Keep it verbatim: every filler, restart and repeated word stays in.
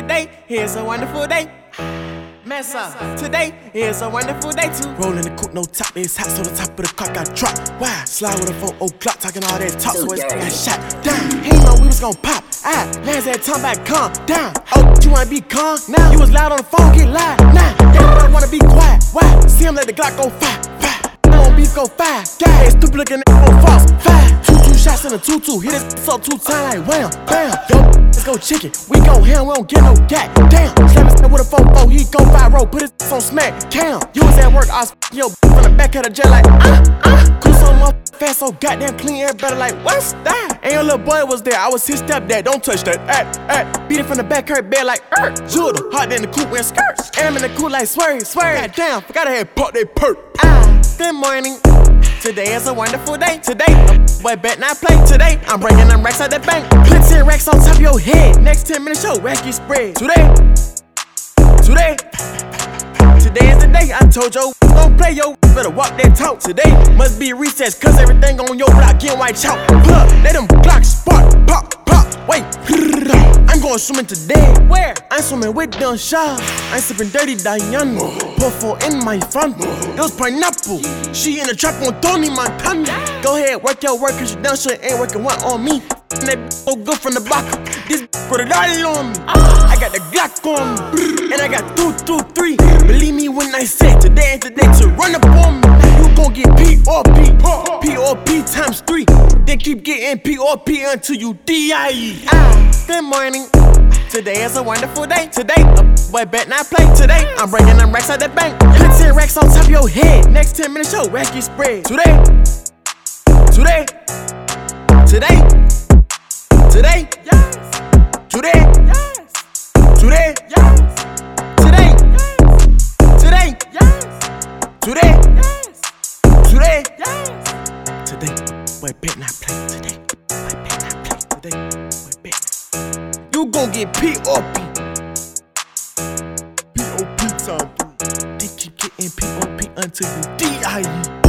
Today is a wonderful day. Mess up. Today is a wonderful day too. Rollin' the coupe, no top, it's hot, so the top of the car got dropped. Why? Slide with a four o'clock, talking all that talk, so it's got shot down. He ain't know we was gon' pop. Ah, man's that time back, calm down. Oh, you wanna be calm? Now you was loud on the phone, get loud. Nah, everybody wanna be quiet. Why? See him let the Glock go fire, fire. No on beef go fire. Guys, stupid looking nigga go false. Fire. Two two shots in a two two. Hit this up two times like wham, bam. Yo, let's go chicken. We go ham, we don't get no gat. Damn. Slap his with a four four, he go viral. Put his on smack. Cam. You was at work, I was yo from the back of the jet like ah ah. Cool so much fast, so goddamn clean, everybody like what's that? And your little boy was there. I was his stepdad. Don't touch that. At at. Beat it from the back, her bed like er. Judah. Hot in the coupe wearing skirts. And I'm in the coupe like swerve, swerve. Goddamn, forgot I had pop that perk. Ah. Good morning. Today is a wonderful day. Today, boy, bet not play. Today, I'm bringing them racks out the bank. Put ten racks on top of your head. Next ten minutes, your rack get spread. Today, today, today is the day. I told you, don't play, yo. Better walk that talk. Today must be recess, cause everything on your block getting white chalk. Look, let them blocks spark, pop, pop. Wait, I'm going swimming today. Where? I'm swimming with Don Shaw. I'm sipping dirty Diana. Put four in my front. It was pineapple. She in the trap on Tony Montana. Go ahead, work your work, cause you done sure ain't working one on me. And that so good from the back. This put it all on me. I got the Glock on me. And I got two, two, three. Believe me when I say today ain't the day to run up on me. You gon' get P O P. P O P times three. Then keep getting P O P until you D I E. Ah, good morning. Today is a wonderful day. Today, a boy bet not play. Today, I'm bringing them racks out the bank. Put ten racks on top of your head. Next ten minutes, your rack get spread. Today, today, today, today, yes. Today, yes. Today, yes. Today, yes. Today, yes. Today, yes. Today, yes. Today, boy bet not play. Today, boy bet not play. Today, boy bet. You gon' get P O P. P O P time three. They keep getting P O P until you D I E.